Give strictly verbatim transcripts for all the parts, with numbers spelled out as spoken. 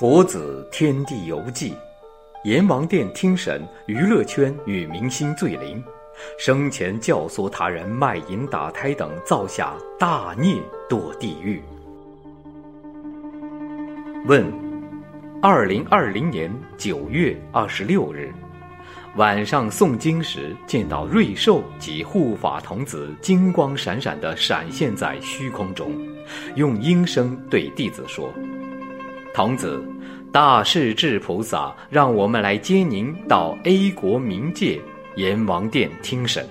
佛子天地游记，阎王殿听审娱乐圈女明星罪陵，生前教唆他人卖淫打胎等造下大孽堕地狱。问：二零二零年九月二十六日晚上诵经时，见到瑞兽及护法童子金光闪闪地闪现在虚空中，用音声对弟子说：童子，大势至菩萨让我们来接您到 A 国冥界阎王殿听审。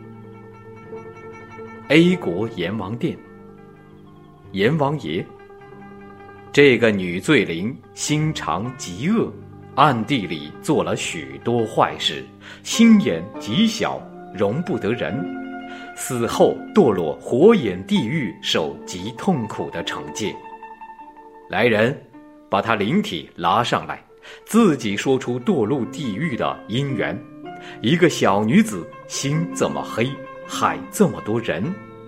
A 国阎王殿，阎王爷，这个女罪陵心肠极恶，暗地里做了许多坏事，心眼极小，容不得人，死后堕落火眼地狱，受极痛苦的惩戒。来人，把她灵体拉上来，自己说出堕入地狱的因缘。一个小女子心这么黑，害这么多人。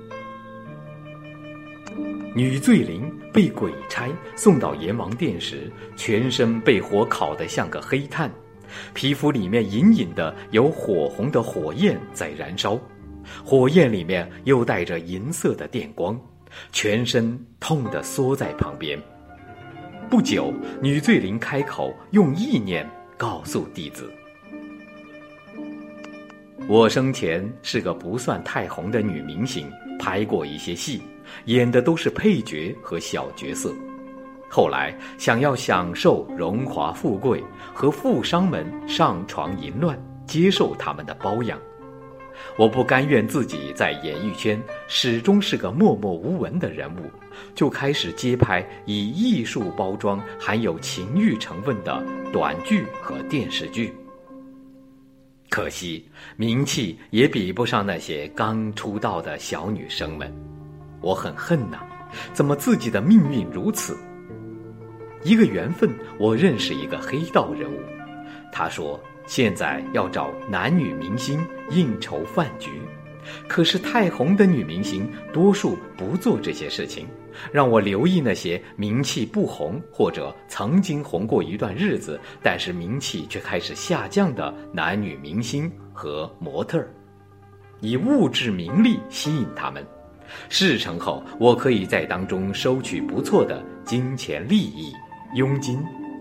女罪陵被鬼差送到阎王殿时，全身被火烤得像个黑炭，皮肤里面隐隐的有火红的火焰在燃烧，火焰里面又带着银色的电光，全身痛得缩在旁边。不久，女罪陵开口用意念告诉弟子：我生前是个不算太红的女明星，拍过一些戏，演的都是配角和小角色。后来想要享受荣华富贵，和富商们上床淫乱，接受他们的包养。我不甘愿自己在演艺圈始终是个默默无闻的人物，就开始接拍以艺术包装含有情欲成分的短剧和电视剧。可惜名气也比不上那些刚出道的小女生们，我很恨呐、啊，怎么自己的命运如此？一个缘分，我认识一个黑道人物，他说现在要找男女明星应酬饭局，可是太红的女明星多数不做这些事情，让我留意那些名气不红或者曾经红过一段日子，但是名气却开始下降的男女明星和模特儿，以物质名利吸引他们。事成后，我可以在当中收取不错的金钱利益、佣金。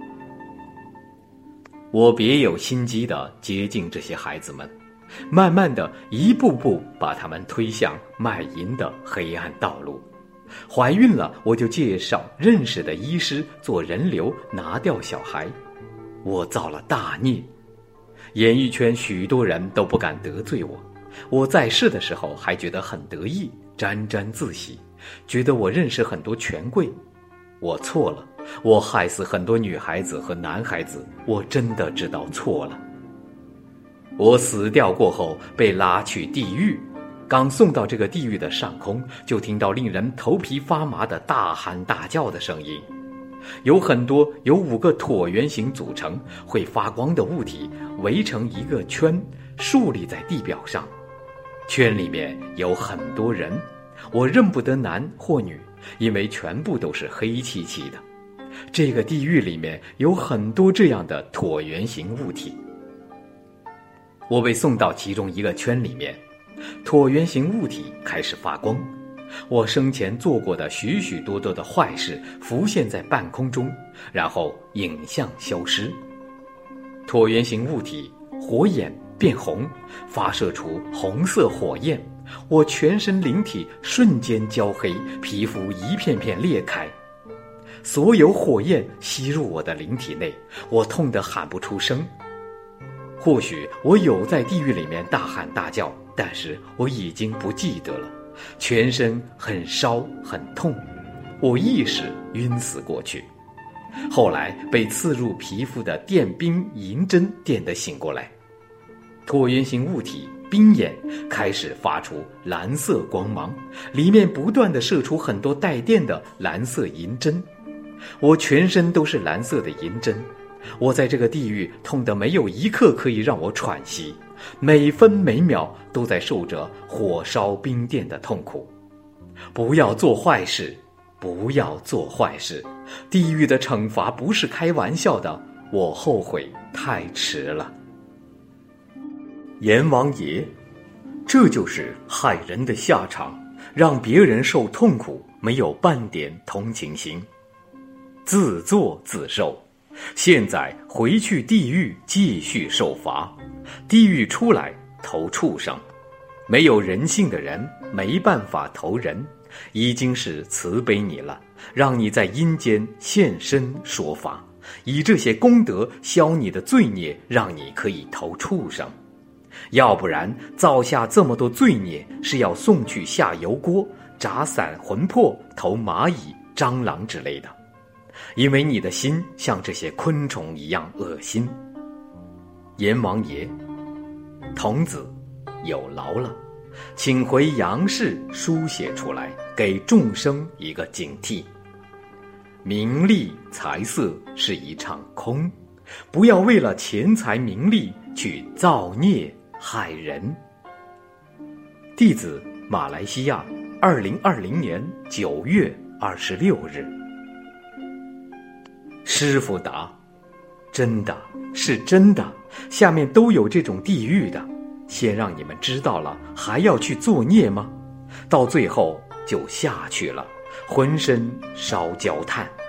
我别有心机地接近这些孩子们，慢慢地一步步把他们推向卖淫的黑暗道路。怀孕了，我就介绍认识的医师做人流拿掉小孩。我造了大孽，演艺圈许多人都不敢得罪我。我在世的时候还觉得很得意，沾沾自喜，觉得我认识很多权贵。我错了，我害死很多女孩子和男孩子，我真的知道错了。我死掉过后被拉去地狱，刚送到这个地狱的上空，就听到令人头皮发麻的大喊大叫的声音。有很多由五个椭圆形组成会发光的物体围成一个圈，竖立在地表上，圈里面有很多人，我认不得男或女，因为全部都是黑漆漆的。这个地狱里面有很多这样的椭圆形物体。我被送到其中一个圈里面，椭圆形物体开始发光，我生前做过的许许多多的坏事浮现在半空中，然后影像消失。椭圆形物体火眼变红，发射出红色火焰，我全身灵体瞬间焦黑，皮肤一片片裂开，所有火焰吸入我的灵体内，我痛得喊不出声。或许我有在地狱里面大喊大叫，但是我已经不记得了，全身很烧很痛，我意识晕死过去，后来被刺入皮肤的电冰银针电得醒过来。椭圆形物体冰眼开始发出蓝色光芒，里面不断地射出很多带电的蓝色银针，我全身都是蓝色的银针。我在这个地狱痛得没有一刻可以让我喘息，每分每秒都在受着火烧冰电的痛苦。不要做坏事， 不要做坏事，地狱的惩罚不是开玩笑的，我后悔太迟了。阎王爷，这就是害人的下场，让别人受痛苦，没有半点同情心，自作自受。现在回去地狱继续受罚，地狱出来投畜生。没有人性的人没办法投人，已经是慈悲你了，让你在阴间现身说法，以这些功德消你的罪孽，让你可以投畜生。要不然造下这么多罪孽，是要送去下油锅，炸散魂魄，投蚂蚁、蟑螂之类的。因为你的心像这些昆虫一样恶心。阎王爷，童子有劳了，请回阳世书写出来，给众生一个警惕。名利财色是一场空，不要为了钱财名利去造孽害人。弟子马来西亚，二零二零年九月二十六日。师父答：真的，是真的，下面都有这种地狱的，先让你们知道了，还要去作孽吗？到最后就下去了，浑身烧焦炭。